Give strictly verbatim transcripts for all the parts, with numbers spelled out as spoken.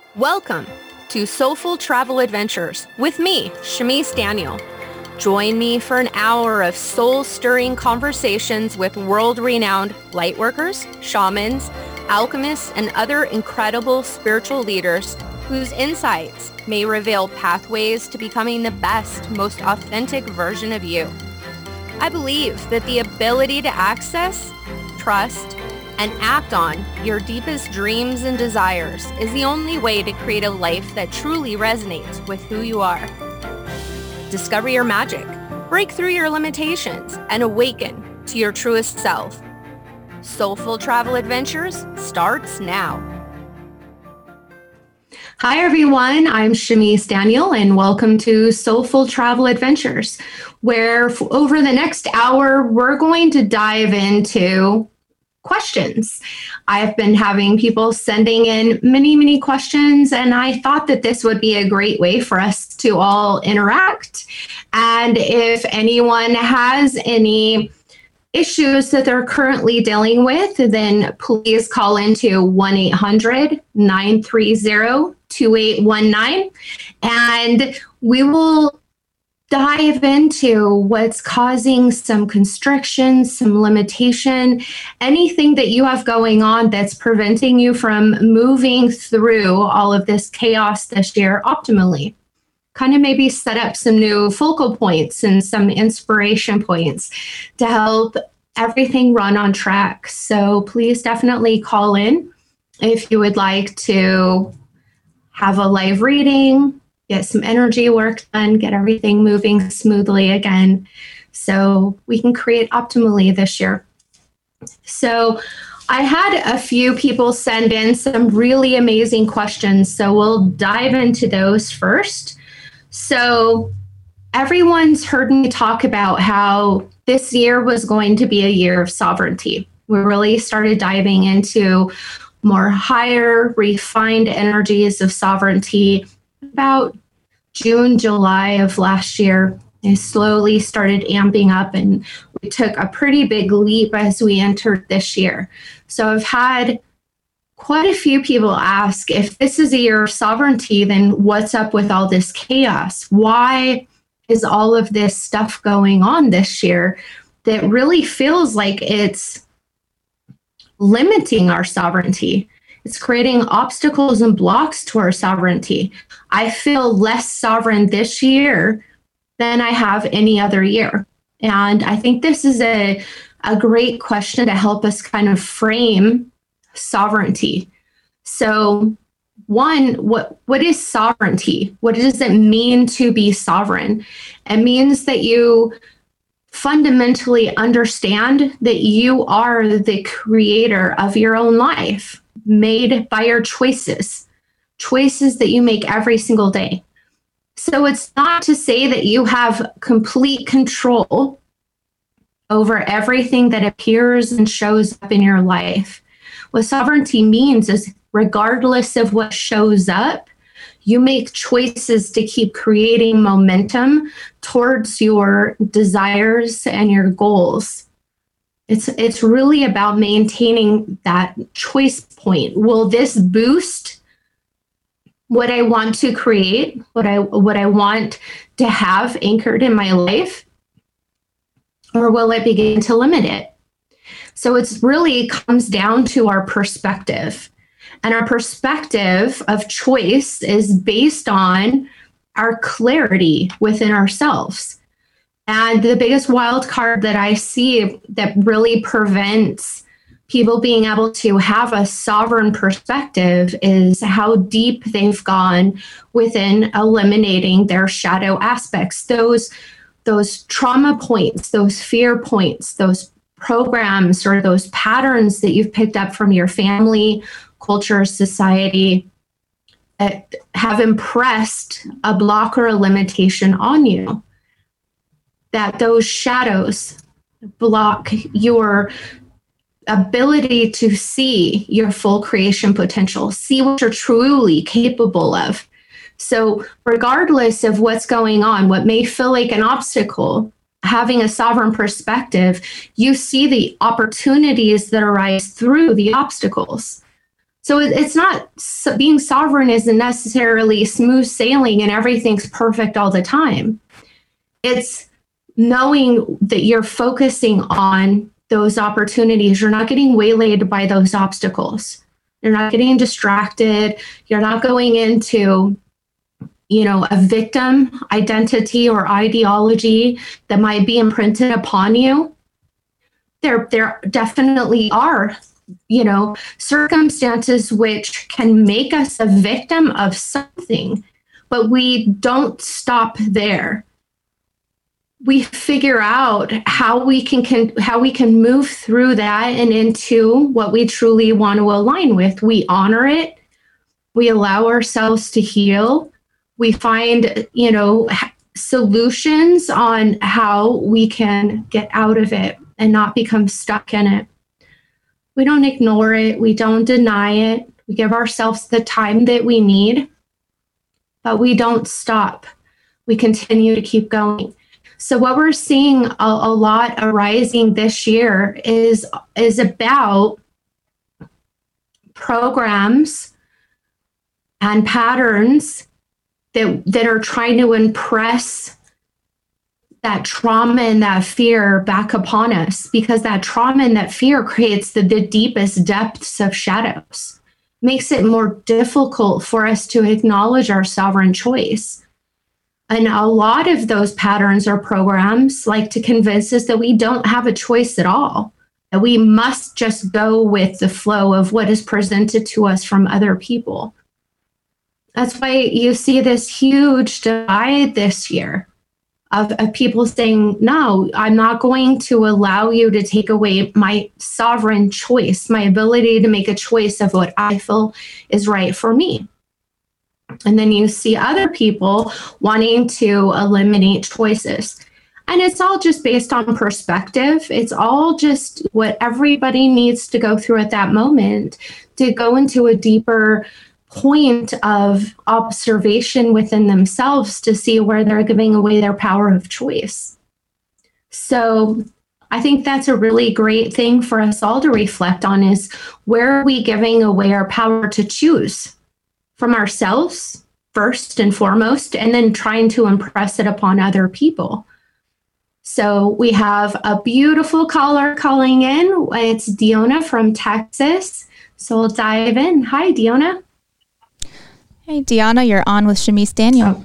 Welcome to Soulful Travel Adventures with me, Shamice Daniel. Join me for an hour of soul-stirring conversations with world-renowned lightworkers, shamans, alchemists, and other incredible spiritual leaders whose insights may reveal pathways to becoming the best, most authentic version of you. I believe that the ability to access, trust, and act on your deepest dreams and desires is the only way to create a life that truly resonates with who you are. Discover your magic, break through your limitations, and awaken to your truest self. Soulful Travel Adventures starts now. Hi, everyone. I'm Shamice Daniel, and welcome to Soulful Travel Adventures, where f- over the next hour, we're going to dive into questions. I've been having people sending in many, many questions, and I thought that this would be a great way for us to all interact. And if anyone has any issues that they're currently dealing with, then please call into one eight hundred nine three zero two eight one nine, and we will dive into what's causing some constriction, some limitation, anything that you have going on that's preventing you from moving through all of this chaos this year optimally. Kind of maybe set up some new focal points and some inspiration points to help everything run on track. So please definitely call in if you would like to have a live reading, get some energy work done, get everything moving smoothly again so we can create optimally this year. So I had a few people send in some really amazing questions, so we'll dive into those first. So everyone's heard me talk about how this year was going to be a year of sovereignty. We really started diving into more higher, refined energies of sovereignty about June, July of last year. It slowly started amping up, and we took a pretty big leap as we entered this year. So I've had quite a few people ask, if this is a year of sovereignty, then what's up with all this chaos? Why is all of this stuff going on this year that really feels like it's limiting our sovereignty? It's creating obstacles and blocks to our sovereignty. I feel less sovereign this year than I have any other year. And I think this is a, a great question to help us kind of frame sovereignty. So one, what, what is sovereignty? What does it mean to be sovereign? It means that you fundamentally understand that you are the creator of your own life, made by your choices, choices that you make every single day. So it's not to say that you have complete control over everything that appears and shows up in your life. What sovereignty means is, regardless of what shows up, you make choices to keep creating momentum towards your desires and your goals. It's it's really about maintaining that choice point. Will this boost what I want to create, what I what I want to have anchored in my life, or will it begin to limit it? So it's really comes down to our perspective. And our perspective of choice is based on our clarity within ourselves. And the biggest wild card that I see that really prevents people being able to have a sovereign perspective is how deep they've gone within eliminating their shadow aspects, those, those trauma points, those fear points, those programs or those patterns that you've picked up from your family, culture, society, that have impressed a block or a limitation on you. That those shadows block your ability to see your full creation potential, see what you're truly capable of. So regardless of what's going on, what may feel like an obstacle, having a sovereign perspective, you see the opportunities that arise through the obstacles. So it, it's not, being sovereign isn't necessarily smooth sailing and everything's perfect all the time. It's knowing that you're focusing on those opportunities. You're not getting waylaid by those obstacles. You're not getting distracted. You're not going into, you know, a victim identity or ideology that might be imprinted upon you. There, there definitely are, you know, circumstances which can make us a victim of something, but we don't stop there. We figure out how we can, can how we can move through that and into what we truly want to align with. We honor it. We allow ourselves to heal. We find, you know, solutions on how we can get out of it and not become stuck in it. We don't ignore it. We don't deny it. We give ourselves the time that we need, but we don't stop. We continue to keep going. So what we're seeing a, a lot arising this year is, is about programs and patterns that, that are trying to impress that trauma and that fear back upon us, because that trauma and that fear creates the, the deepest depths of shadows, makes it more difficult for us to acknowledge our sovereign choice. And a lot of those patterns or programs like to convince us that we don't have a choice at all, that we must just go with the flow of what is presented to us from other people. That's why you see this huge divide this year of, of people saying, no, I'm not going to allow you to take away my sovereign choice, my ability to make a choice of what I feel is right for me. And then you see other people wanting to eliminate choices. And it's all just based on perspective. It's all just what everybody needs to go through at that moment to go into a deeper point of observation within themselves to see where they're giving away their power of choice. So I think that's a really great thing for us all to reflect on, is where are we giving away our power to choose from ourselves first and foremost, and then trying to impress it upon other people. So we have a beautiful caller calling in. It's Diona from Texas. So we'll dive in. Hi, Diona. Hey, Deanna, you're on with Shamice Daniel.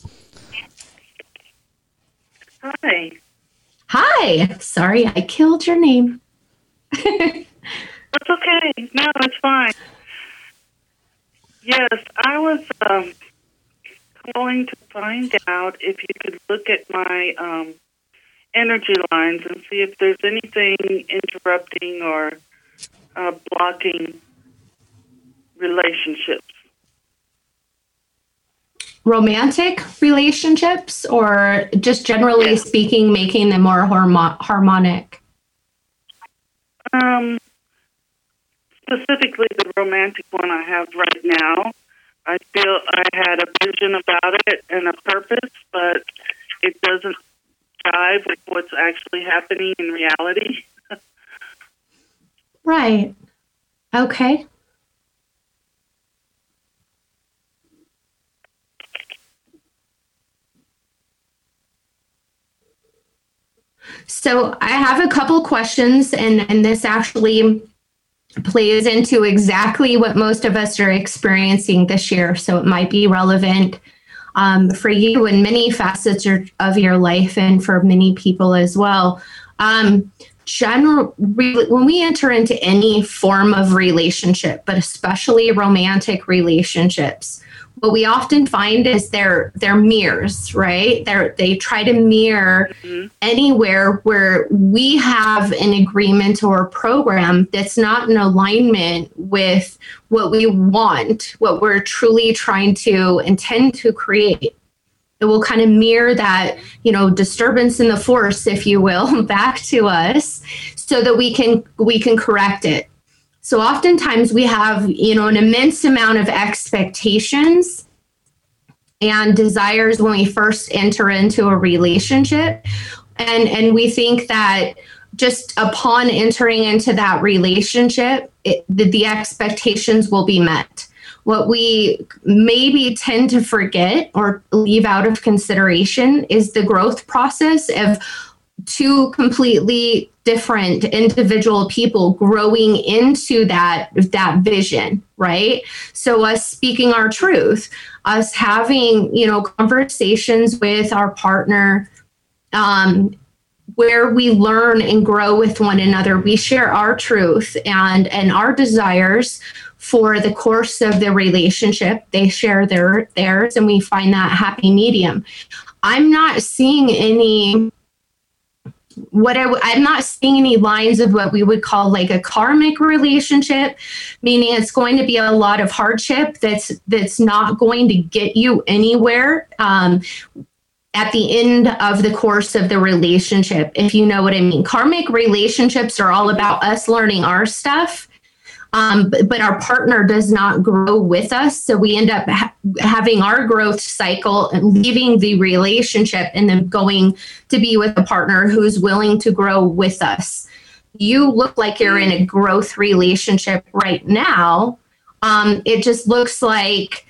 Oh. Hi. Hi. Sorry, I killed your name. It's okay. No, it's fine. Yes, I was um, calling to find out if you could look at my um, energy lines and see if there's anything interrupting or uh, blocking relationships. Romantic relationships, or just generally Yeah. speaking, making them more harmo- harmonic? Um, specifically the romantic one I have right now. I feel I had a vision about it and a purpose, but it doesn't jive with what's actually happening in reality. Right. Okay. So I have a couple questions, and, and this actually plays into exactly what most of us are experiencing this year. So it might be relevant um, for you in many facets of your life, and for many people as well. Um, general, re- when we enter into any form of relationship, but especially romantic relationships, what we often find is they're they're mirrors, right? They're they try to mirror mm-hmm. anywhere where we have an agreement or a program that's not in alignment with what we want, what we're truly trying to intend to create. It will kind of mirror that, you know, disturbance in the force, if you will, back to us, so that we can we can correct it. So oftentimes we have, you know, an immense amount of expectations and desires when we first enter into a relationship. And, and we think that just upon entering into that relationship, it, the, the expectations will be met. What we maybe tend to forget or leave out of consideration is the growth process of two completely different individual people growing into that, that vision, right? So us speaking our truth, us having, you know, conversations with our partner, um, where we learn and grow with one another. We share our truth and, and our desires for the course of the relationship. They share their theirs, and we find that happy medium. I'm not seeing any what I w- I'm not seeing any lines of what we would call like a karmic relationship, meaning it's going to be a lot of hardship that's that's not going to get you anywhere um, at the end of the course of the relationship, if you know what I mean. Karmic relationships are all about us learning our stuff. Um, but, but our partner does not grow with us. So we end up ha- having our growth cycle and leaving the relationship and then going to be with a partner who's willing to grow with us. You look like you're in a growth relationship right now. Um, it just looks like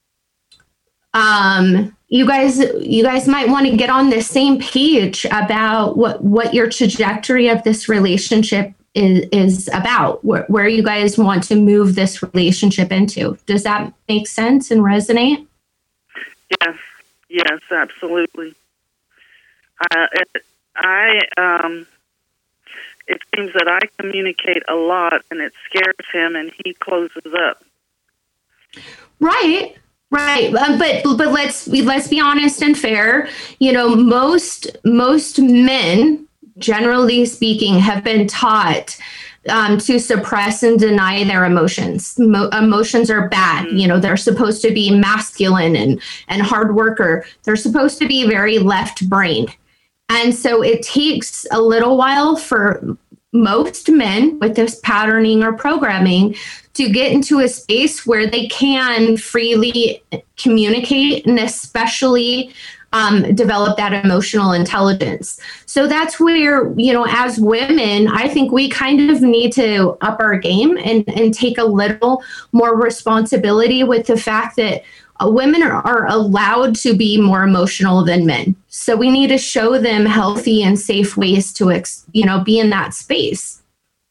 um, you guys you guys might want to get on the same page about what, what your trajectory of this relationship is is about, where, where you guys want to move this relationship into. Does that make sense and resonate? Yes, yes, absolutely. Uh, it, I um, it seems that I communicate a lot, and it scares him, and he closes up. Right. Right, um, but but let's let's be honest and fair. You know, most most men, generally speaking, have been taught um, to suppress and deny their emotions. Mo- emotions are bad. You know, they're supposed to be masculine and, and hard worker. They're supposed to be very left-brained. And so it takes a little while for most men with this patterning or programming to get into a space where they can freely communicate and especially Um, develop that emotional intelligence. So that's where, you know, as women, I think we kind of need to up our game and, and take a little more responsibility with the fact that uh, women are, are allowed to be more emotional than men. So we need to show them healthy and safe ways to, ex, you know, be in that space.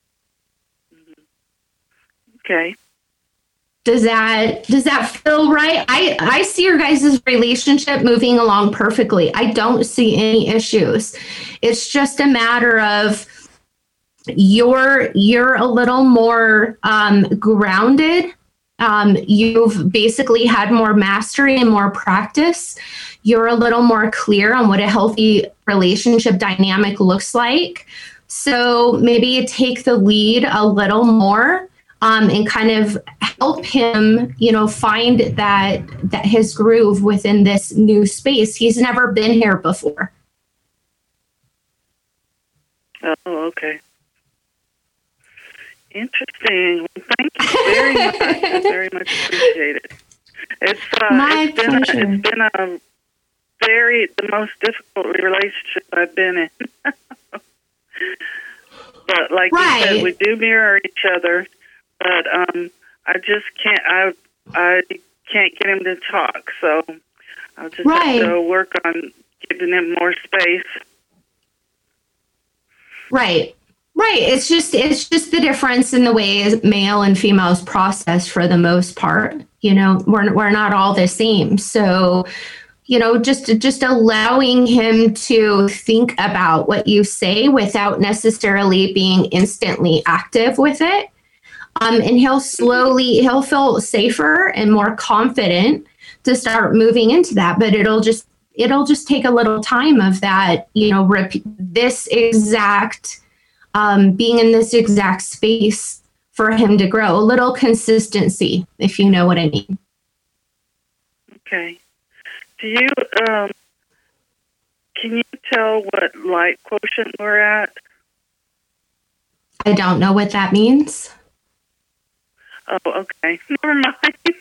Okay. Does that does that feel right? I, I see your guys' relationship moving along perfectly. I don't see any issues. It's just a matter of you're you're a little more um, grounded. Um, you've basically had more mastery and more practice. You're a little more clear on what a healthy relationship dynamic looks like. So maybe you take the lead a little more. Um, and kind of help him, you know, find that that his groove within this new space. He's never been here before. Oh, okay. Interesting. Well, thank you very much. I very much appreciate it. It's uh, My it's been pleasure. it's been a very the most difficult relationship I've been in. But like Right. you said, we do mirror each other. But um, I just can't. I I can't get him to talk. So I'll just Right. have to work on giving him more space. Right. Right. It's just it's just the difference in the way male and females process for the most part. You know, we're we're not all the same. So, you know, just just allowing him to think about what you say without necessarily being instantly active with it. Um, and he'll slowly, he'll feel safer and more confident to start moving into that. But it'll just, it'll just take a little time of that, you know, repeat this exact, um, being in this exact space for him to grow. A little consistency, if you know what I mean. Okay. Do you, um, can you tell what light quotient we're at? I don't know what that means. Oh, okay. Never mind.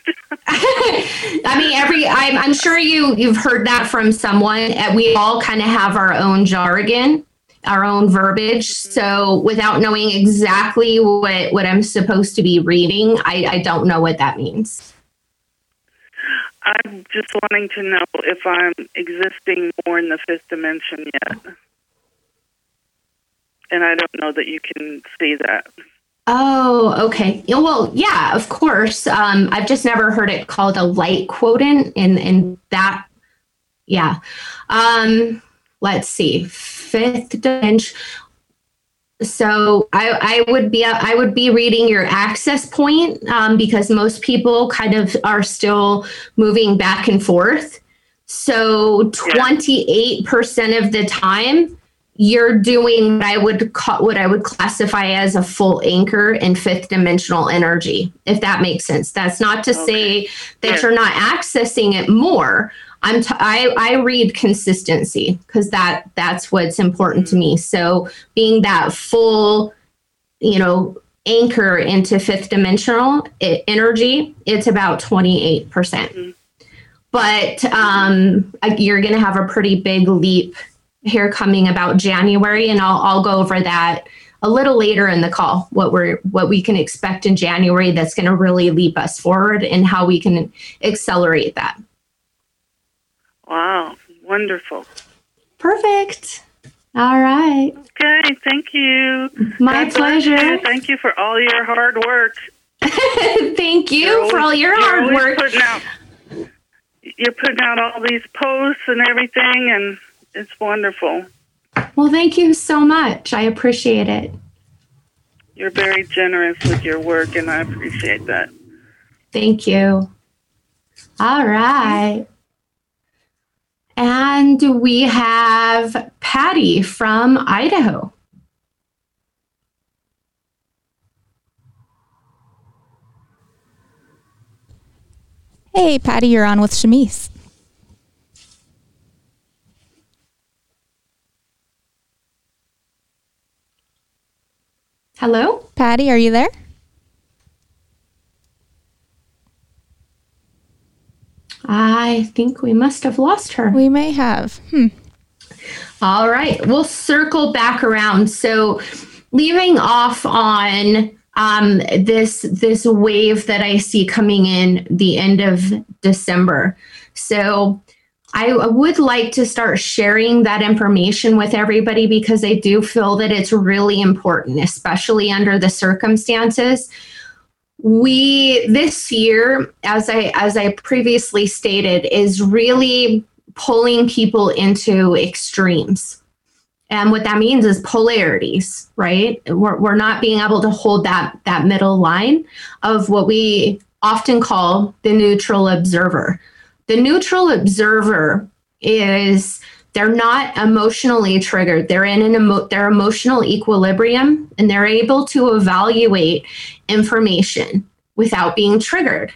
I mean, every I'm, I'm sure you you've heard that from someone. Uh, We all kind of have our own jargon, our own verbiage. So without knowing exactly what, what I'm supposed to be reading, I, I don't know what that means. I'm just wanting to know if I'm existing more in the fifth dimension yet. And I don't know that you can see that. Oh, okay. Yeah, well, yeah, of course. Um, I've just never heard it called a light quotient, and, and that, yeah. Um, let's see, fifth dimension. So I, I would be I would be reading your access point um, because most people kind of are still moving back and forth. So twenty-eight percent of the time, you're doing what I would call, what I would classify as a full anchor in fifth dimensional energy, if that makes sense. That's not to Okay. say that Yes. you're not accessing it more. I'm t- I, I read consistency because that that's what's important to me. So being that full, you know, anchor into fifth dimensional i- energy, it's about twenty-eight percent. Mhm. But um, uh, you're going to have a pretty big leap here coming about January, and I'll I'll go over that a little later in the call. What we're what we can expect in January that's going to really leap us forward, and how we can accelerate that. Wow, wonderful. Perfect. All right. Okay, thank you. My God bless pleasure. you. Thank you for all your hard work. Thank you You're for all always- your you're hard always work. Putting out, you're putting out all these posts and everything, and it's wonderful. Well, thank you so much. I appreciate it. You're very generous with your work, and I appreciate that. Thank you. All right. And we have Patty from Idaho. Hey, Patty, you're on with Shamise. Hello? Patty, are you there? I think we must have lost her. We may have. Hmm. All right, we'll circle back around. So, leaving off on um, this this wave that I see coming in the end of December. So, I would like to start sharing that information with everybody because I do feel that it's really important, especially under the circumstances. We this year, as I as I previously stated, is really pulling people into extremes. And what that means is polarities, right? We're, we're not being able to hold that, that middle line of what we often call the neutral observer. The neutral observer is, they're not emotionally triggered. They're in an emo- their emotional equilibrium, and they're able to evaluate information without being triggered.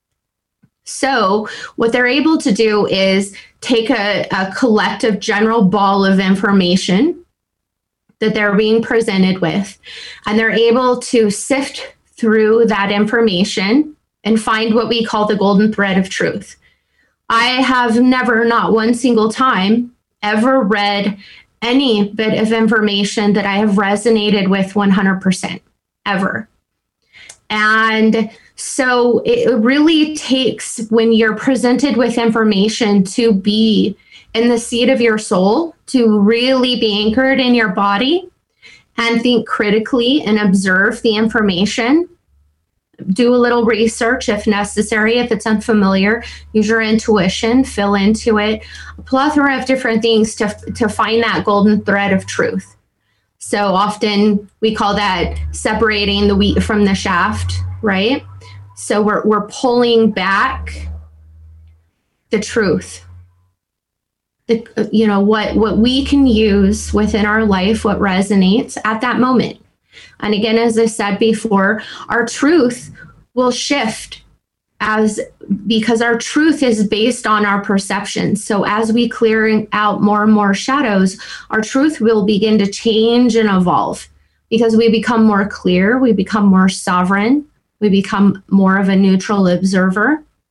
So what they're able to do is take a, a collective general ball of information that they're being presented with, and they're able to sift through that information and find what we call the golden thread of truth. I have never, not one single time, ever read any bit of information that I have resonated with one hundred percent, ever. And so it really takes, when you're presented with information, to be in the seat of your soul, to really be anchored in your body and think critically and observe the information. Do a little research if necessary, if it's unfamiliar. Use your intuition, fill into it. A plethora of different things to, to find that golden thread of truth. So often we call that separating the wheat from the shaft, right? So we're we're pulling back the truth. The, you know, what, what we can use within our life, what resonates at that moment. And again, as I said before, our truth will shift as because our truth is based on our perception. So as we clear out more and more shadows, our truth will begin to change and evolve because we become more clear, we become more sovereign, we become more of a neutral observer.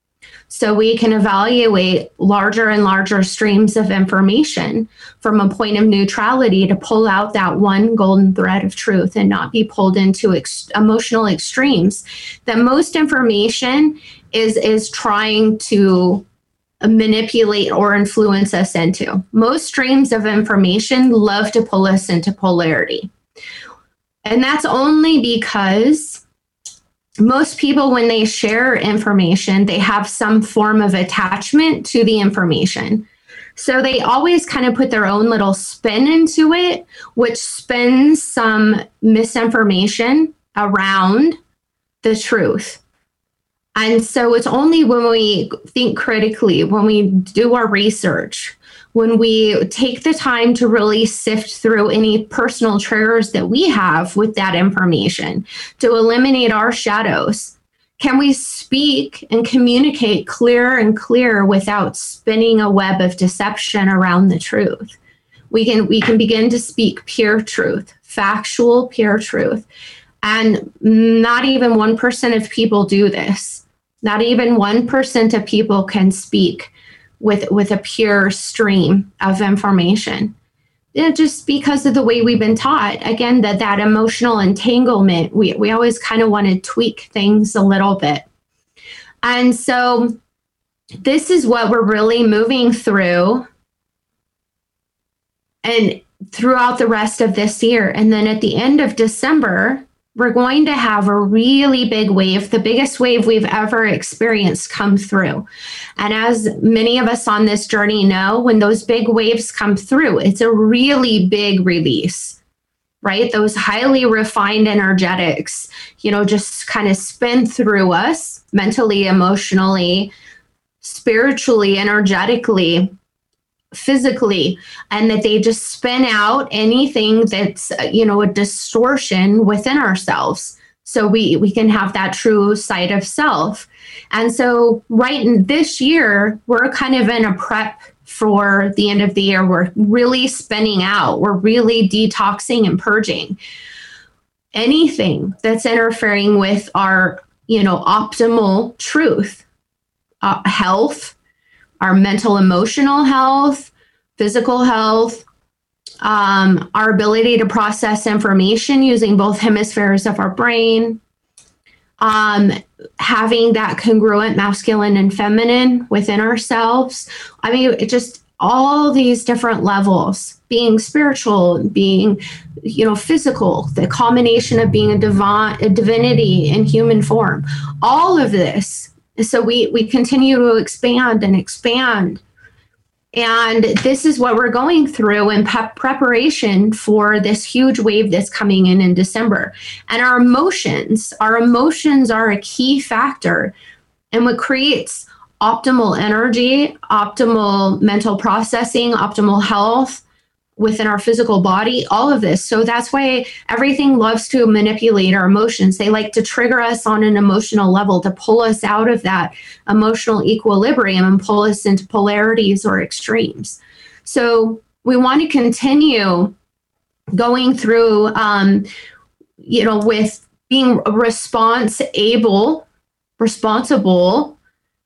so we can evaluate larger and larger streams of information from a point of neutrality to pull out that one golden thread of truth and not be pulled into ex- emotional extremes that most information is is trying to manipulate or influence us into. Most streams of information love to pull us into polarity. And that's only because most people, when they share information, they have some form of attachment to the information. So they always kind of put their own little spin into it, which spins some misinformation around the truth. And so it's only when we think critically, when we do our research, when we take the time to really sift through any personal triggers that we have with that information to eliminate our shadows, can we speak and communicate clearer and clearer without spinning a web of deception around the truth. We can, we can begin to speak pure truth, factual, pure truth. And not even one percent of people do this. Not even one percent of people can speak with, with a pure stream of information. It, just because of the way we've been taught, again, that that emotional entanglement, we, we always kind of want to tweak things a little bit. And so this is what we're really moving through and throughout the rest of this year. And then at the end of December, we're going to have a really big wave, the biggest wave we've ever experienced, come through. And as many of us on this journey know, when those big waves come through, it's a really big release, right? Those highly refined energetics, you know, just kind of spin through us mentally, emotionally, spiritually, energetically, physically, and that they just spin out anything that's, you know, a distortion within ourselves. So we, we can have that true sight of self. And so right in this year, we're kind of in a prep for the end of the year. We're really spinning out. We're really detoxing and purging anything that's interfering with our, you know, optimal truth, uh, health, our mental, emotional health, physical health, um, our ability to process information using both hemispheres of our brain, um, having that congruent masculine and feminine within ourselves. I mean, it just all these different levels, being spiritual, being, you know, physical, the combination of being a divine, a divinity in human form, all of this. So we, we continue to expand and expand. And this is what we're going through in pe- preparation for this huge wave that's coming in in December. And our emotions, our emotions are a key factor in what creates optimal energy, optimal mental processing, optimal health within our physical body, all of this. So that's why everything loves to manipulate our emotions. They like to trigger us on an emotional level to pull us out of that emotional equilibrium and pull us into polarities or extremes. So we want to continue going through, um, you know, with being response able, responsible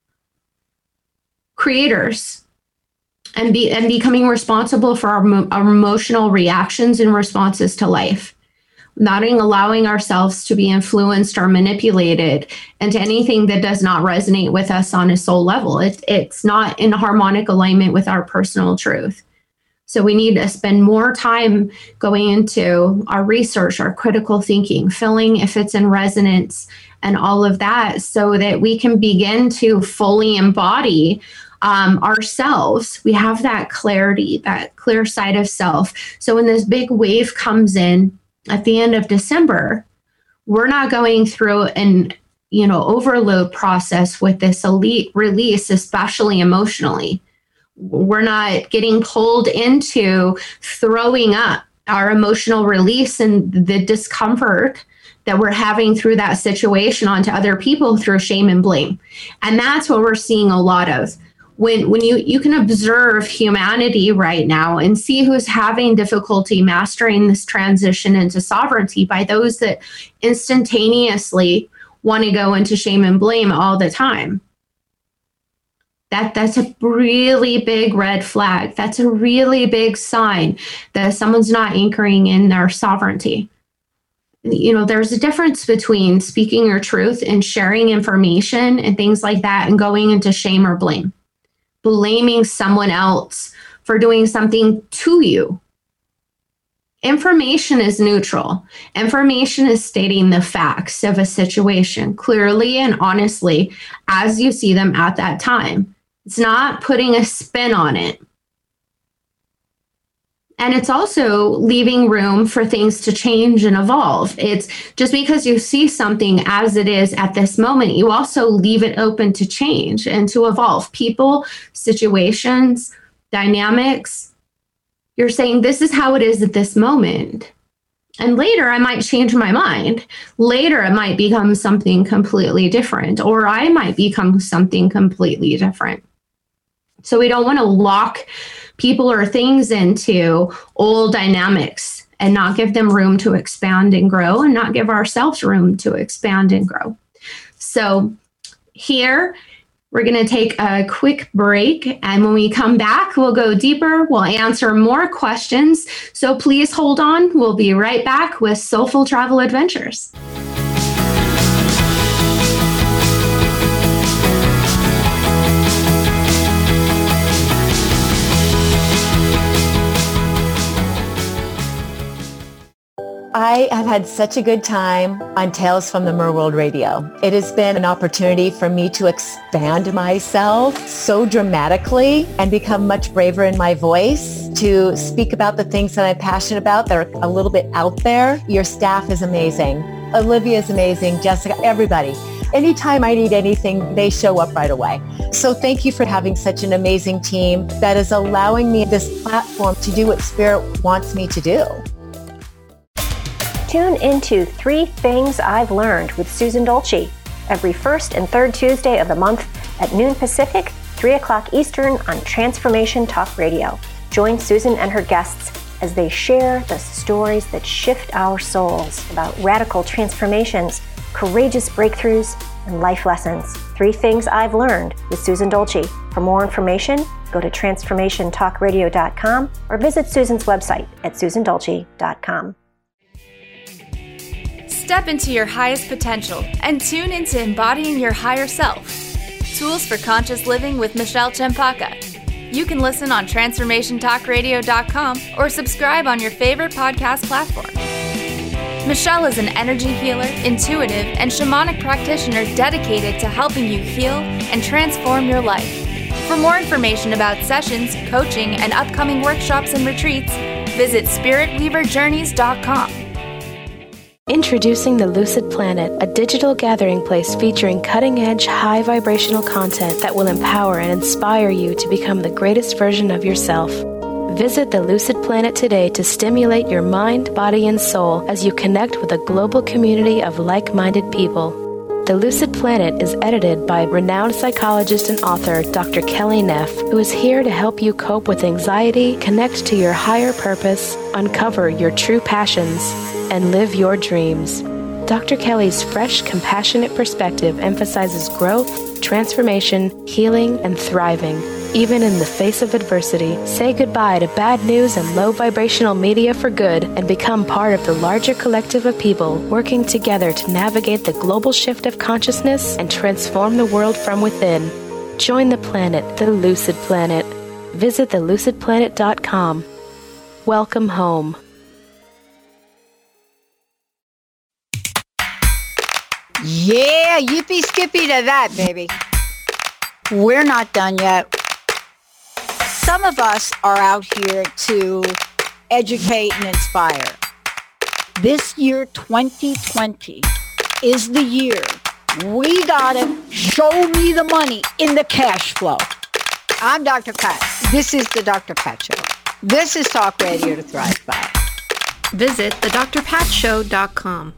creators. And be and becoming responsible for our, our emotional reactions and responses to life, not allowing ourselves to be influenced or manipulated into anything that does not resonate with us on a soul level. It, it's not in harmonic alignment with our personal truth. So we need to spend more time going into our research, our critical thinking, feeling if it's in resonance and all of that, so that we can begin to fully embody Um, ourselves. We have that clarity, that clear sight of self. So when this big wave comes in at the end of December, we're not going through an, you know, overload process with this elite release, especially emotionally. We're not getting pulled into throwing up our emotional release and the discomfort that we're having through that situation onto other people through shame and blame. And that's what we're seeing a lot of. When when you, you can observe humanity right now and see who's having difficulty mastering this transition into sovereignty by those that instantaneously want to go into shame and blame all the time. That that's a really big red flag. That's a really big sign that someone's not anchoring in their sovereignty. You know, there's a difference between speaking your truth and sharing information and things like that and going into shame or blame. Blaming someone else for doing something to you. Information is neutral. Information is stating the facts of a situation clearly and honestly as you see them at that time. It's not putting a spin on it. And it's also leaving room for things to change and evolve. It's just because you see something as it is at this moment, you also leave it open to change and to evolve. People, situations, dynamics. You're saying this is how it is at this moment. And later I might change my mind. Later it might become something completely different, or I might become something completely different. So we don't want to lock people or things into old dynamics and not give them room to expand and grow, and not give ourselves room to expand and grow. So here, we're going to take a quick break. And when we come back, we'll go deeper. We'll answer more questions. So please hold on. We'll be right back with Soulful Travel Adventures. I have had such a good time on Tales from the Merworld Radio. It has been an opportunity for me to expand myself so dramatically and become much braver in my voice, to speak about the things that I'm passionate about that are a little bit out there. Your staff is amazing. Olivia is amazing. Jessica, everybody. Anytime I need anything, they show up right away. So thank you for having such an amazing team that is allowing me this platform to do what Spirit wants me to do. Tune into Three Things I've Learned with Susan Dolce every first and third Tuesday of the month at noon Pacific, three o'clock Eastern on Transformation Talk Radio. Join Susan and her guests as they share the stories that shift our souls about radical transformations, courageous breakthroughs, and life lessons. Three Things I've Learned with Susan Dolce. For more information, go to transformation talk radio dot com or visit Susan's website at susan dolce dot com. Step into your highest potential and tune into embodying your higher self. Tools for Conscious Living with Michelle Chempaka. You can listen on transformation talk radio dot com or subscribe on your favorite podcast platform. Michelle is an energy healer, intuitive, and shamanic practitioner dedicated to helping you heal and transform your life. For more information about sessions, coaching, and upcoming workshops and retreats, visit spirit weaver journeys dot com. Introducing the Lucid Planet, a digital gathering place featuring cutting-edge, high-vibrational content that will empower and inspire you to become the greatest version of yourself. Visit the Lucid Planet today to stimulate your mind, body, and soul as you connect with a global community of like-minded people. The Lucid Planet is edited by renowned psychologist and author Doctor Kelly Neff, who is here to help you cope with anxiety, connect to your higher purpose, uncover your true passions, and live your dreams. Doctor Kelly's fresh, compassionate perspective emphasizes growth, transformation, healing, and thriving, even in the face of adversity. Say goodbye to bad news and low vibrational media for good and become part of the larger collective of people working together to navigate the global shift of consciousness and transform the world from within. Join the planet, the Lucid Planet. Visit the lucid planet dot com. Welcome home. Yeah, yippee skippy to that, baby. We're not done yet. Some of us are out here to educate and inspire. This year, twenty twenty, is the year we gotta show me the money in the cash flow. I'm Doctor Pat. This is the Doctor Pat Show. This is Talk Radio to Thrive By. Visit the dr pat show dot com.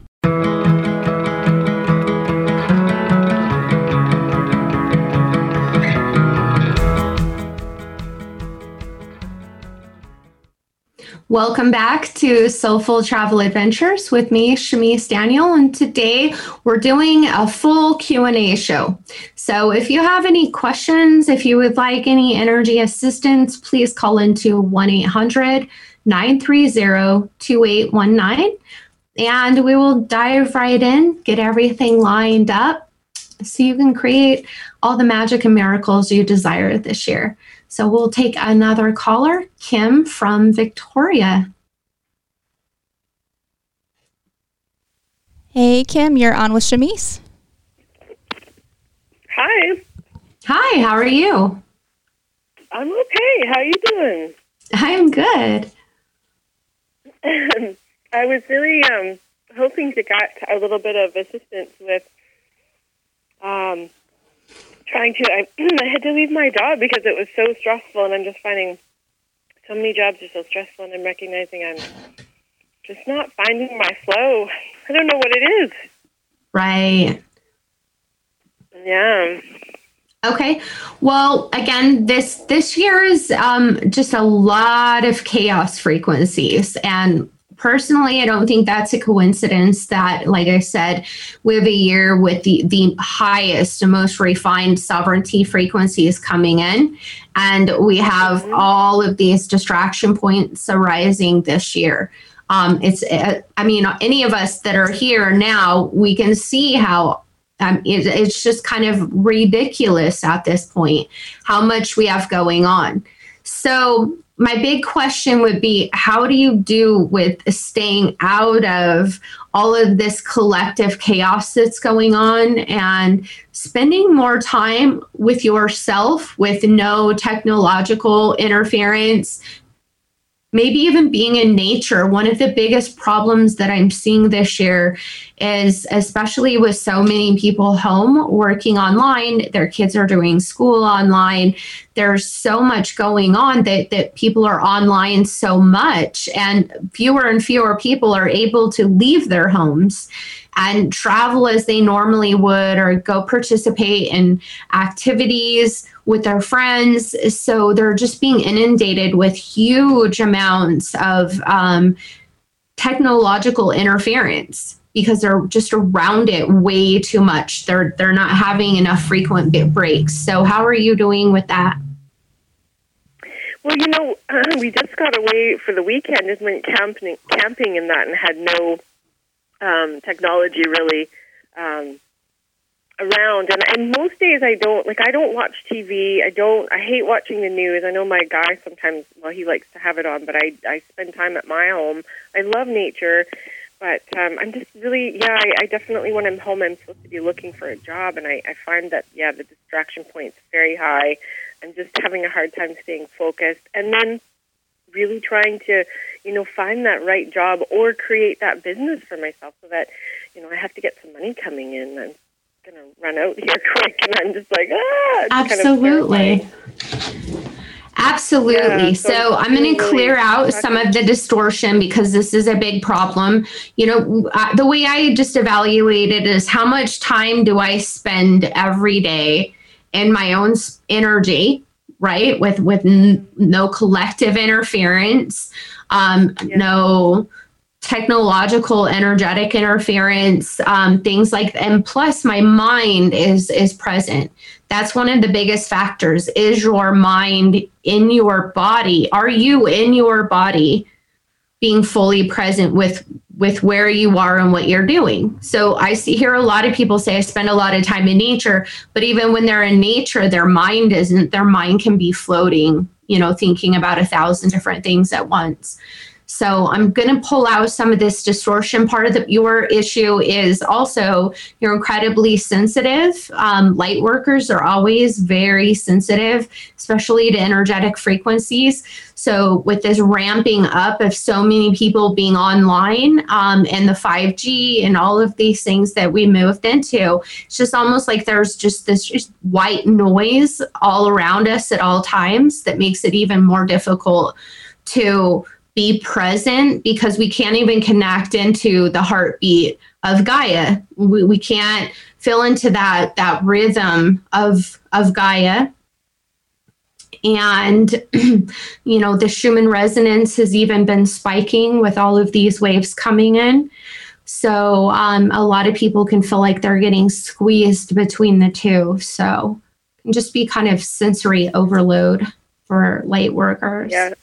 Welcome back to Soulful Travel Adventures with me, Shamise Daniel, and today we're doing a full Q and A show. So if you have any questions, if you would like any energy assistance, please call into one eight hundred nine three zero two eight one nine, and we will dive right in, get everything lined up so you can create all the magic and miracles you desire this year. So we'll take another caller, Kim from Victoria. Hey, Kim, you're on with Shamise. Hi. Hi, how are you? I'm okay. How are you doing? I am good. I was really um, hoping to get a little bit of assistance with um, trying to, I, I had to leave my job because it was so stressful, and I'm just finding so many jobs are so stressful, and I'm recognizing I'm just not finding my flow. I don't know what it is. Right. Yeah. Okay. Well, again, this this year is um, just a lot of chaos frequencies. And personally, I don't think that's a coincidence that, like I said, we have a year with the, the highest and most refined sovereignty frequencies coming in. And we have mm-hmm. all of these distraction points arising this year. Um, it's, uh, I mean, any of us that are here now, we can see how Um, it, it's just kind of ridiculous at this point how much we have going on. So my big question would be, how do you do with staying out of all of this collective chaos that's going on and spending more time with yourself with no technological interference? Maybe even being in nature. One of the biggest problems that I'm seeing this year is, especially with so many people home working online, their kids are doing school online. There's so much going on that, that people are online so much, and fewer and fewer people are able to leave their homes and travel as they normally would, or go participate in activities with their friends. So they're just being inundated with huge amounts of um, technological interference because they're just around it way too much. They're they're not having enough frequent bit breaks. So how are you doing with that? Well, you know, uh, we just got away for the weekend, just went camping, camping and that, and had no um, technology really um, around. And, and most days I don't, like, I don't watch T V. I don't, I hate watching the news. I know my guy sometimes, well, he likes to have it on, but I, I spend time at my home. I love nature, but um, I'm just really, yeah, I, I definitely, when I'm home, I'm supposed to be looking for a job, and I, I find that, yeah, the distraction point's very high. I'm just having a hard time staying focused. And then really trying to, you know, find that right job or create that business for myself so that, you know, I have to get some money coming in. I'm going to run out here quick, and I'm just like, ah. Absolutely. Kind of Absolutely. Yeah, so, so I'm going to clear out some of the distortion because this is a big problem. You know, uh, the way I just evaluate it is how much time do I spend every day in my own energy, right? With with n- no collective interference, um, yeah. no technological energetic interference, um, things like that. And plus my mind is is present. That's one of the biggest factors. Is your mind in your body? Are you in your body being fully present with with where you are and what you're doing? So I see hear a lot of people say, I spend a lot of time in nature, but even when they're in nature, their mind isn't, their mind can be floating, you know, thinking about a thousand different things at once. So I'm going to pull out some of this distortion. Part of the, your issue is also you're incredibly sensitive. Um, light workers are always very sensitive, especially to energetic frequencies. So with this ramping up of so many people being online um, and the five G and all of these things that we moved into, it's just almost like there's just this just white noise all around us at all times that makes it even more difficult to be present because we can't even connect into the heartbeat of Gaia. We, we can't feel into that that rhythm of of Gaia. And, you know, the Schumann resonance has even been spiking with all of these waves coming in. So um, a lot of people can feel like they're getting squeezed between the two. So it can just be kind of sensory overload for light workers. Yeah,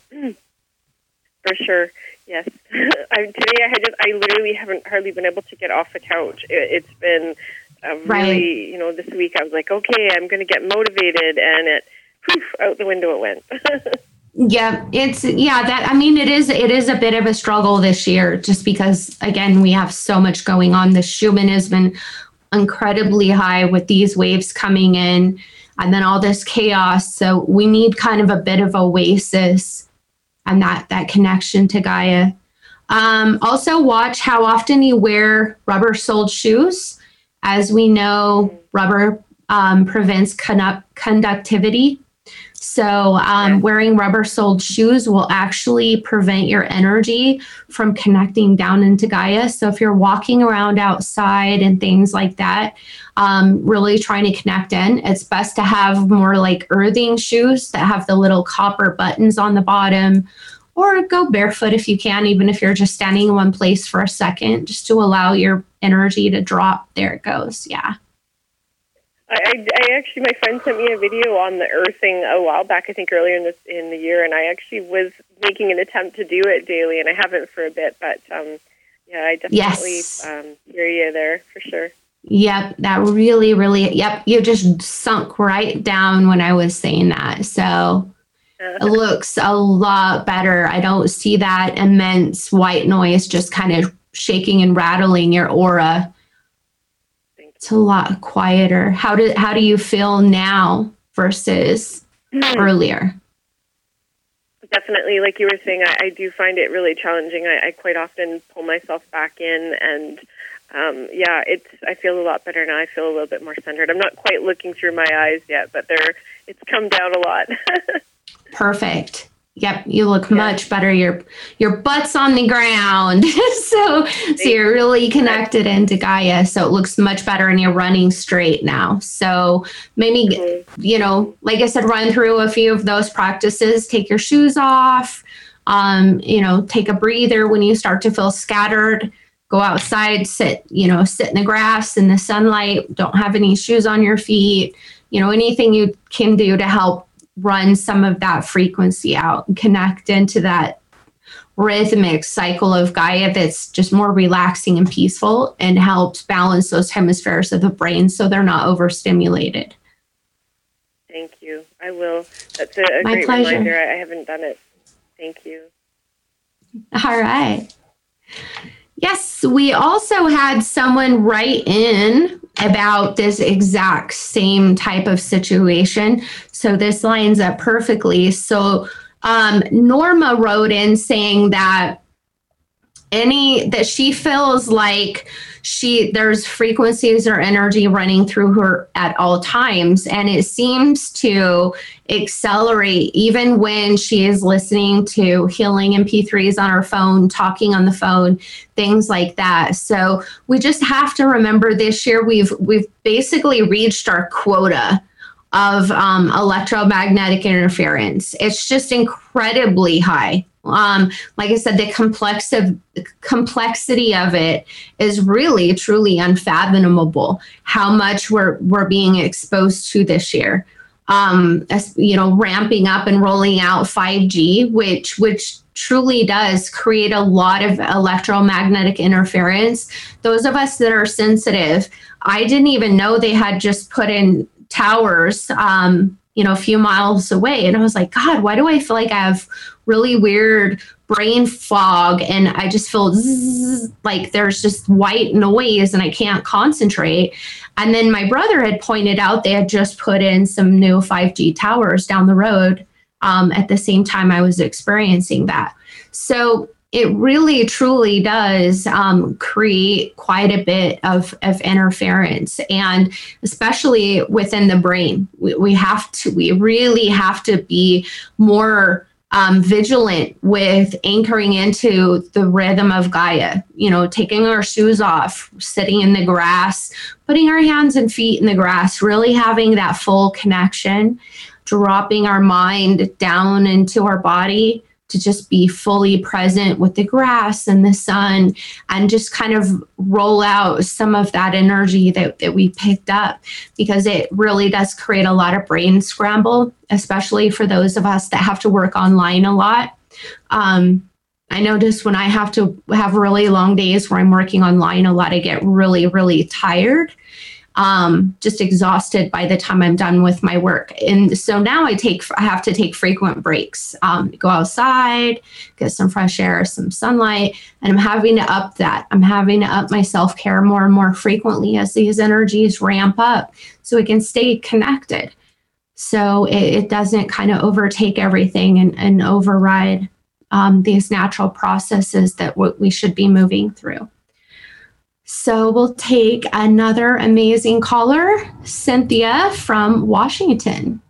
for sure. Yes. I, today I had just, I literally haven't hardly been able to get off the couch. It, it's been a really, Right. you know, this week I was like, okay, I'm going to get motivated, and it, poof, out the window it went. Yeah, it's, yeah, that, I mean, it is, it is a bit of a struggle this year, just because, again, we have so much going on. The Schumann has been incredibly high with these waves coming in, and then all this chaos. So we need kind of a bit of oasis and that, that connection to Gaia. Um, also watch how often you wear rubber-soled shoes. As we know, rubber um, prevents conduct- conductivity. So um, wearing rubber-soled shoes will actually prevent your energy from connecting down into Gaia. So if you're walking around outside and things like that, um, really trying to connect in, it's best to have more like earthing shoes that have the little copper buttons on the bottom, or go barefoot if you can, even if you're just standing in one place for a second, just to allow your energy to drop. There it goes. Yeah. I, I, I actually, my friend sent me a video on the earthing a while back, I think earlier in this in the year, and I actually was making an attempt to do it daily, and I haven't for a bit, but um, yeah, I definitely Yes. um, hear you there for sure. Yep, that really, really, yep, you just sunk right down when I was saying that. So it looks a lot better. I don't see that immense white noise just kind of shaking and rattling your aura. It's a lot quieter. How do how do you feel now versus earlier? Definitely, like you were saying, I, I do find it really challenging. I, I quite often pull myself back in, and um, yeah, it's. I feel a lot better now. I feel a little bit more centered. I'm not quite looking through my eyes yet, but they're. It's come down a lot. Perfect. Yep, you look much better. Your your butt's on the ground, so so you're really connected into Gaia. So it looks much better, and you're running straight now. So maybe you know, like I said, run through a few of those practices. Take your shoes off. Um, you know, take a breather when you start to feel scattered. Go outside, sit. You know, sit in the grass in the sunlight. Don't have any shoes on your feet. You know, anything you can do to help run some of that frequency out and connect into that rhythmic cycle of Gaia that's just more relaxing and peaceful, and helps balance those hemispheres of the brain so they're not overstimulated. Thank you. I will. That's a, a My great pleasure. reminder. I, I haven't done it. Thank you. All right. Yes, we also had someone write in about this exact same type of situation. So this lines up perfectly. So um, Norma wrote in saying that any that she feels like she there's frequencies or energy running through her at all times, and it seems to accelerate even when she is listening to healing M P threes on her phone, talking on the phone, things like that. So we just have to remember this year we've we've basically reached our quota of um, electromagnetic interference. It's just incredibly high. Um, like I said, the complex of, complexity of it is really, truly unfathomable. How much we're we're being exposed to this year. Um, as, you know, ramping up and rolling out five G, which which truly does create a lot of electromagnetic interference. Those of us that are sensitive, I didn't even know they had just put in towers, um, you know, a few miles away. And I was like, God, why do I feel like I have really weird brain fog? And I just feel zzz, like there's just white noise and I can't concentrate. And then my brother had pointed out they had just put in some new five G towers down the road um, at the same time I was experiencing that. So it really, truly does um, create quite a bit of, of interference, and especially within the brain. We, we have to, we really have to be more um, vigilant with anchoring into the rhythm of Gaia, you know, taking our shoes off, sitting in the grass, putting our hands and feet in the grass, really having that full connection. dropping our mind down into our body to just be fully present with the grass and the sun and just kind of roll out some of that energy that, that we picked up, because it really does create a lot of brain scramble, especially for those of us that have to work online a lot. Um, I notice when I have to have really long days where I'm working online a lot, I get really, really tired. Um, just exhausted by the time I'm done with my work. And so now I take, I have to take frequent breaks, um, go outside, get some fresh air, some sunlight, and I'm having to up that. I'm having to up my self-care more and more frequently as these energies ramp up so we can stay connected. So it, it doesn't kind of overtake everything and, and override um, these natural processes that w- we should be moving through. So we'll take another amazing caller, Cynthia from Washington.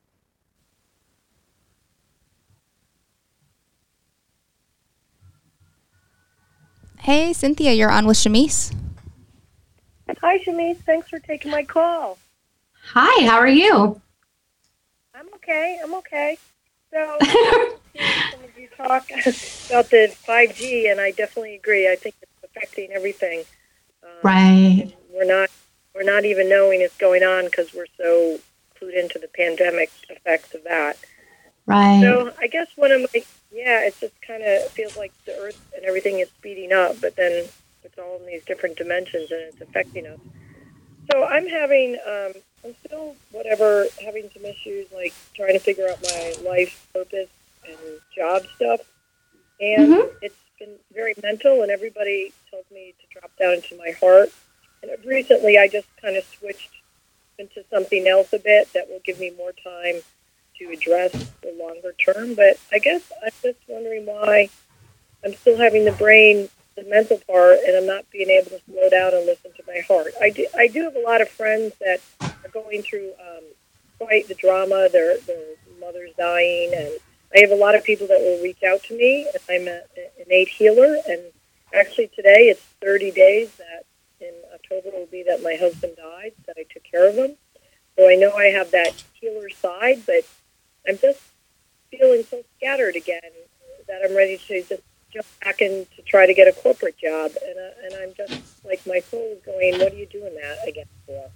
Hey, Cynthia, you're on with Shamice. Hi, Shamice. Thanks for taking my call. Hi, how are you? I'm okay. I'm okay. So, some of you talk about the five G, and I definitely agree. I think it's affecting everything. Um, right. We're not we're not even knowing it's going on because we're so clued into the pandemic effects of that. Right. So I guess one of my yeah, it just kind of feels like the Earth and everything is speeding up, but then it's all in these different dimensions and it's affecting us. So I'm having um, I'm still whatever having some issues like trying to figure out my life purpose and job stuff, and mm-hmm. it's been very mental, and everybody tells me to drop down into my heart. And recently I just kind of switched into something else a bit that will give me more time to address the longer term. But I guess I'm just wondering why I'm still having the brain, the mental part, and I'm not being able to slow down and listen to my heart. I do, I do have a lot of friends that are going through um, quite the drama. Their, their mother's dying, and I have a lot of people that will reach out to me. I'm an innate healer, and actually today it's thirty days that in October will be that my husband died, that I took care of him. So I know I have that healer side, but I'm just feeling so scattered again that I'm ready to just jump back in to try to get a corporate job. And, uh, and I'm just like, my soul is going, what are you doing that again for?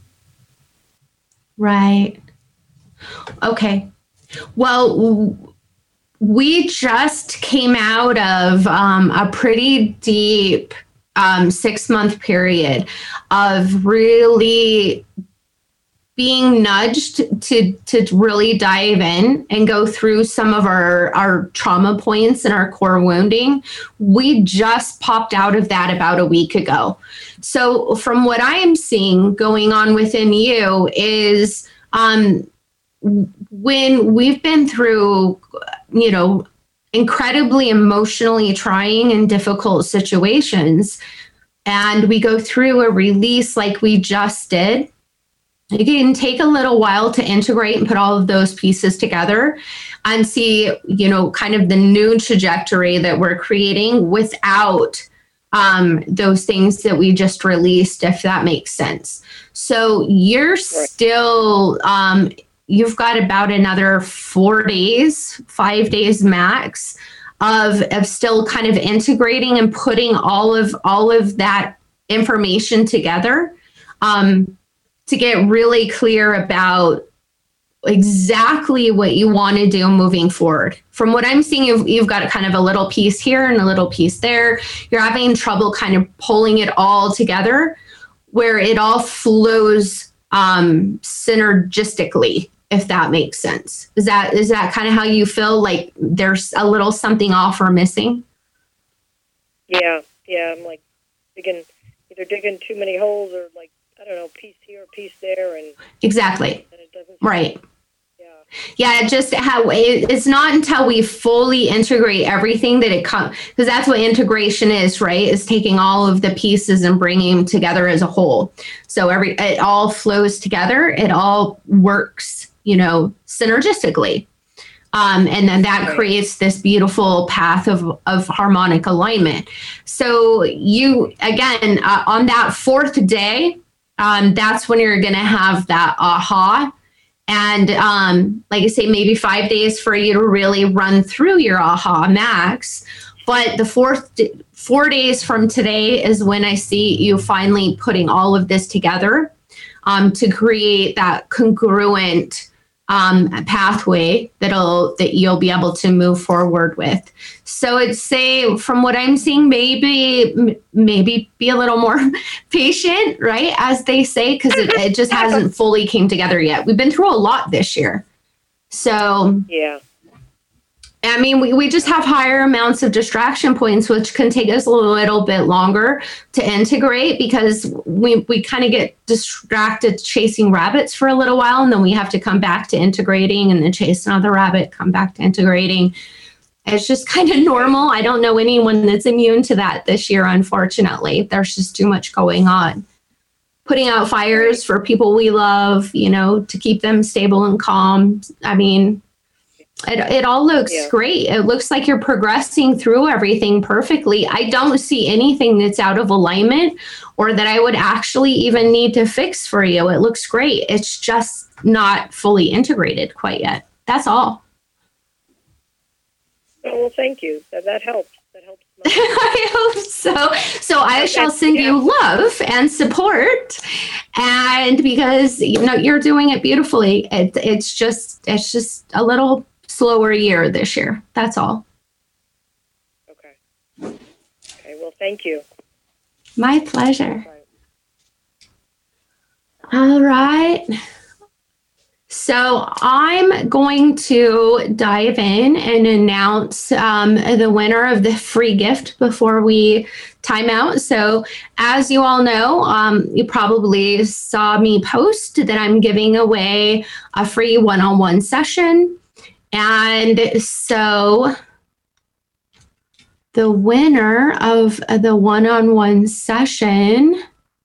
Right. Okay. Well, we just came out of um, a pretty deep um, six-month period of really being nudged to to really dive in and go through some of our, our trauma points and our core wounding. We just popped out of that about a week ago. So from what I am seeing going on within you is um, when we've been through, you know, incredibly emotionally trying and difficult situations, and we go through a release like we just did, it can take a little while to integrate and put all of those pieces together and see, you know, kind of the new trajectory that we're creating without um, those things that we just released, if that makes sense. So you're still, um, you've got about another four days, five days max of, of still kind of integrating and putting all of, all of that information together. Um, to get really clear about exactly what you want to do moving forward. From what I'm seeing, you've, you've got kind of a little piece here and a little piece there. You're having trouble kind of pulling it all together where it all flows um, synergistically, if that makes sense. Is that is that kind of how you feel like there's a little something off or missing? Yeah, yeah. I'm like digging, either digging too many holes or like, I don't know, piece here, piece there, and exactly, and it doesn't right. Yeah, yeah. Just how it, it's not until we fully integrate everything that it comes, because that's what integration is, right? Is taking all of the pieces and bringing them together as a whole. So every it all flows together. It all works, you know, synergistically. Um, and then that creates this beautiful path of, of harmonic alignment. So you, again, uh, on that fourth day, Um, that's when you're going to have that aha And um, like I say, maybe five days for you to really run through your AHA Max. But the fourth, four days from today is when I see you finally putting all of this together um, to create that congruent um, pathway that'll that you'll be able to move forward with. So it's say, from what I'm seeing, maybe maybe be a little more patient, right? As they say, because it, it just hasn't fully came together yet. We've been through a lot this year. So yeah. I mean, we, we just have higher amounts of distraction points, which can take us a little bit longer to integrate because we, we kind of get distracted chasing rabbits for a little while, and then we have to come back to integrating and then chase another rabbit, come back to integrating. It's just kind of normal. I don't know anyone that's immune to that this year, unfortunately. There's just too much going on. Putting out fires for people we love, you know, to keep them stable and calm. I mean, It, it all looks yeah. great. It looks like you're progressing through everything perfectly. I don't see anything that's out of alignment or that I would actually even need to fix for you. It looks great. It's just not fully integrated quite yet. That's all. Oh, well, thank you. That, that helps. That helps. I hope so. So I shall send yeah. you love and support, and because you know you're doing it beautifully. It, it's just it's just a little slower year this year. That's all. Okay. Okay. Well, thank you. My pleasure. All right. So I'm going to dive in and announce um, the winner of the free gift before we time out. So as you all know, um, you probably saw me post that I'm giving away a free one-on-one session. And so the winner of the one-on-one session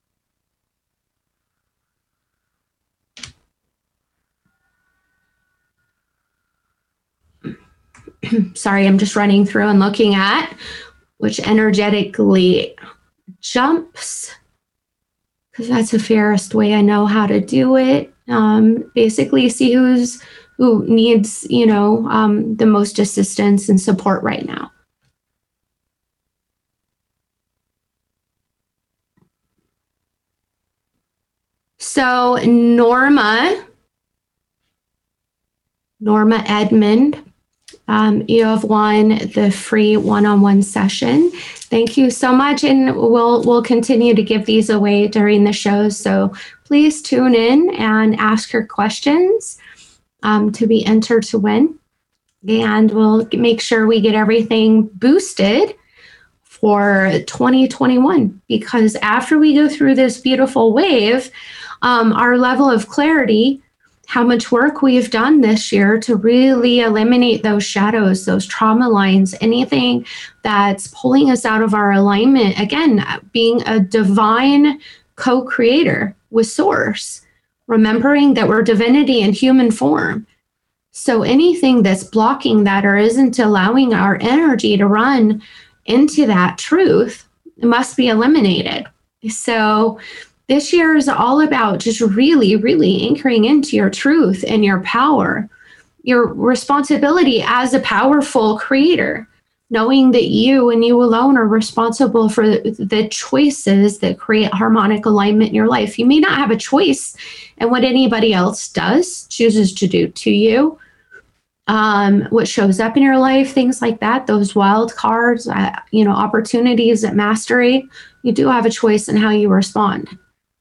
sorry, I'm just running through and looking at which energetically jumps, because that's the fairest way I know how to do it. Um, basically see who's who needs, you know, um, the most assistance and support right now. So Norma, Norma Edmond, um, you have won the free one-on-one session. Thank you so much, and we'll we'll continue to give these away during the show. So please tune in and ask your questions um, to be entered to win, and we'll make sure we get everything boosted for twenty twenty-one. Because after we go through this beautiful wave, um, our level of clarity, how much work we've done this year to really eliminate those shadows, those trauma lines, anything that's pulling us out of our alignment. Again, being a divine co-creator with Source, remembering that we're divinity in human form. So anything that's blocking that or isn't allowing our energy to run into that truth must be eliminated. So this year is all about just really, really anchoring into your truth and your power, your responsibility as a powerful creator, knowing that you and you alone are responsible for the choices that create harmonic alignment in your life. You may not have a choice in what anybody else does, chooses to do to you, um, what shows up in your life, things like that, those wild cards, uh, you know, opportunities at mastery. You do have a choice in how you respond.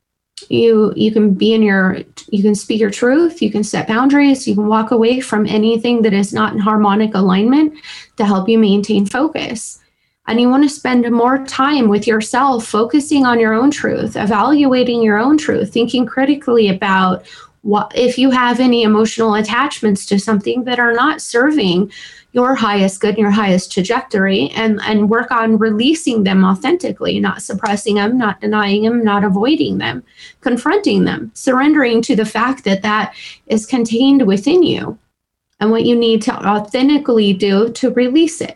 You you can be in your, you can speak your truth, you can set boundaries, you can walk away from anything that is not in harmonic alignment to help you maintain focus. And you want to spend more time with yourself, focusing on your own truth, evaluating your own truth, thinking critically about what if you have any emotional attachments to something that are not serving your highest good and your highest trajectory, and, and work on releasing them authentically, not suppressing them, not denying them, not avoiding them, confronting them, surrendering to the fact that that is contained within you and what you need to authentically do to release it.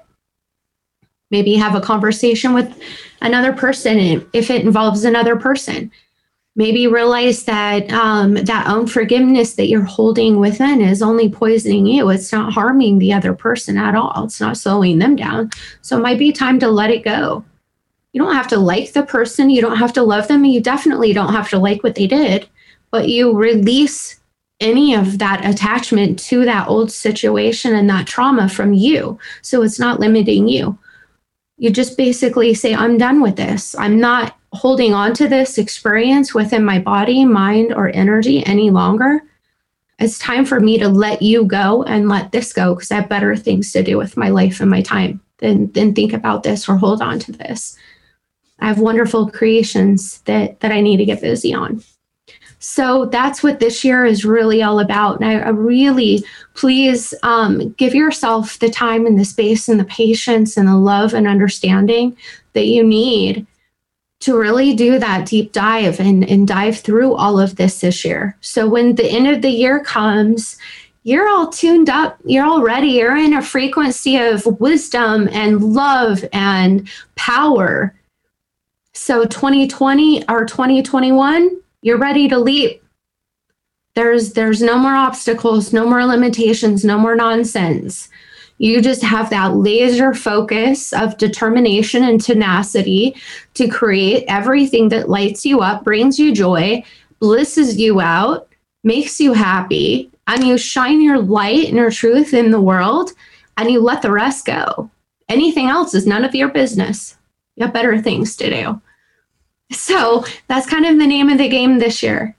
Maybe have a conversation with another person if it involves another person. Maybe realize that um, that unforgiveness that you're holding within is only poisoning you. It's not harming the other person at all. It's not slowing them down. So it might be time to let it go. You don't have to like the person. You don't have to love them. You definitely don't have to like what they did, but you release any of that attachment to that old situation and that trauma from you. So it's not limiting you. You just basically say, I'm done with this. I'm not holding on to this experience within my body, mind, or energy any longer. It's time for me to let you go and let this go, because I have better things to do with my life and my time than, than think about this or hold on to this. I have wonderful creations that, that I need to get busy on. So that's what this year is really all about. And I, I really, please um, give yourself the time and the space and the patience and the love and understanding that you need to really do that deep dive and, and dive through all of this this year. So when the end of the year comes, you're all tuned up, you're all ready, you're in a frequency of wisdom and love and power. So twenty twenty or twenty twenty-one, you're ready to leap. There's, there's no more obstacles, no more limitations, no more nonsense. You just have that laser focus of determination and tenacity to create everything that lights you up, brings you joy, blisses you out, makes you happy, and you shine your light and your truth in the world, and you let the rest go. Anything else is none of your business. You have better things to do. So that's kind of the name of the game this year.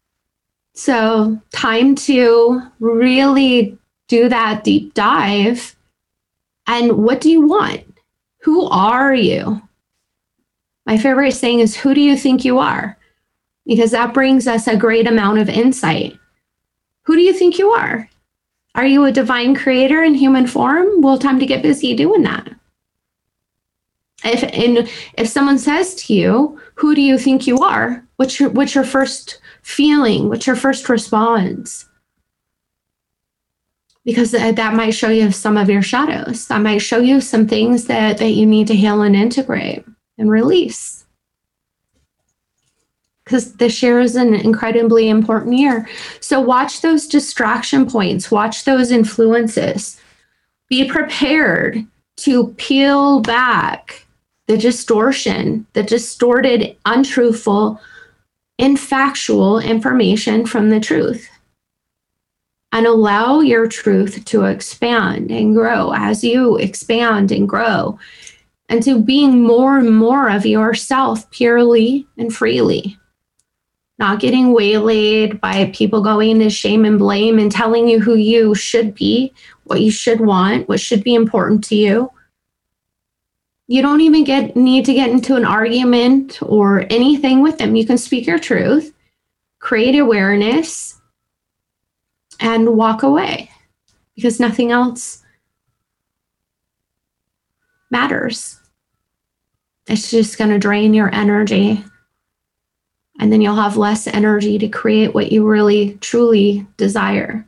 So time to really do that deep dive. And what do you want? Who are you? My favorite saying is, who do you think you are? Because that brings us a great amount of insight. Who do you think you are? Are you a divine creator in human form? Well, time to get busy doing that. If and if someone says to you, who do you think you are? What's your what's your first feeling? What's your first response? Because that might show you some of your shadows. That might show you some things that, that you need to heal and integrate and release. Because this year is an incredibly important year. So watch those distraction points. Watch those influences. Be prepared to peel back the distortion, the distorted, untruthful, infactual information from the truth. And allow your truth to expand and grow as you expand and grow, and to being more and more of yourself purely and freely. Not getting waylaid by people going into shame and blame and telling you who you should be, what you should want, what should be important to you. You don't even get need to get into an argument or anything with them. You can speak your truth, create awareness, and walk away, because nothing else matters. It's just going to drain your energy, and then you'll have less energy to create what you really, truly desire.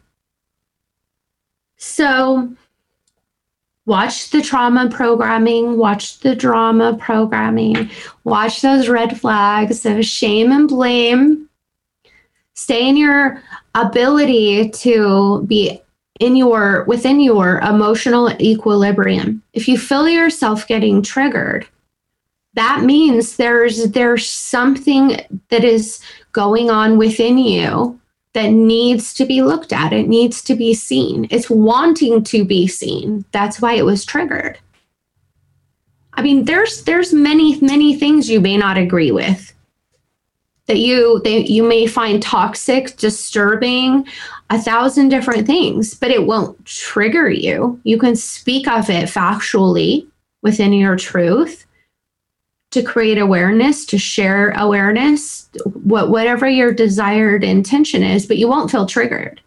So watch the trauma programming, watch the drama programming, watch those red flags of shame and blame. Stay in your ability to be in your within your emotional equilibrium. If you feel yourself getting triggered, that means there's there's something that is going on within you that needs to be looked at. It needs to be seen. It's wanting to be seen. That's why it was triggered. I mean, there's there's many, many things you may not agree with, that you that you may find toxic, disturbing, a thousand different things, but it won't trigger you. You can speak of it factually within your truth to create awareness, to share awareness, what whatever your desired intention is, but you won't feel triggered.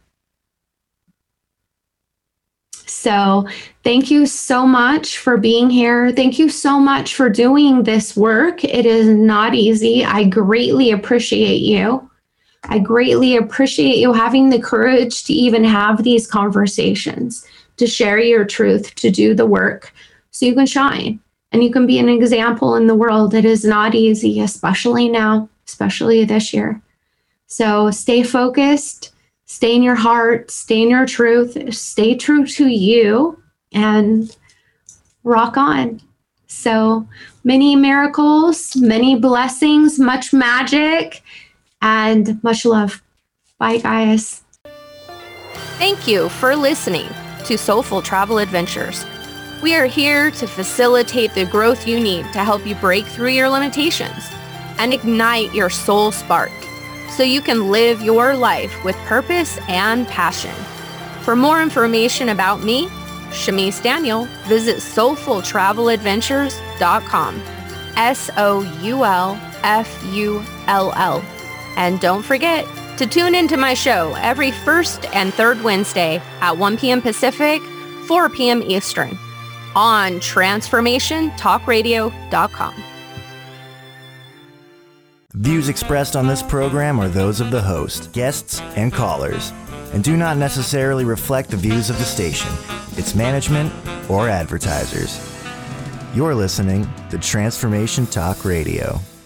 So thank you so much for being here. Thank you so much for doing this work. It is not easy. I greatly appreciate you. I greatly appreciate you having the courage to even have these conversations, to share your truth, to do the work so you can shine and you can be an example in the world. It is not easy, especially now, especially this year. So stay focused, stay in your heart, stay in your truth, stay true to you, and rock on. So many miracles, many blessings, much magic, and much love. Bye, guys. Thank you for listening to Soulful Travel Adventures. We are here to facilitate the growth you need to help you break through your limitations and ignite your soul spark so you can live your life with purpose and passion. For more information about me, Shamice Daniel, visit soulful travel adventures dot com. S O U L F U L L. And don't forget to tune into my show every first and third Wednesday at one p.m. Pacific, four p.m. Eastern on transformation talk radio dot com. Views expressed on this program are those of the host, guests, and callers, and do not necessarily reflect the views of the station, its management, or advertisers. You're listening to Transformation Talk Radio.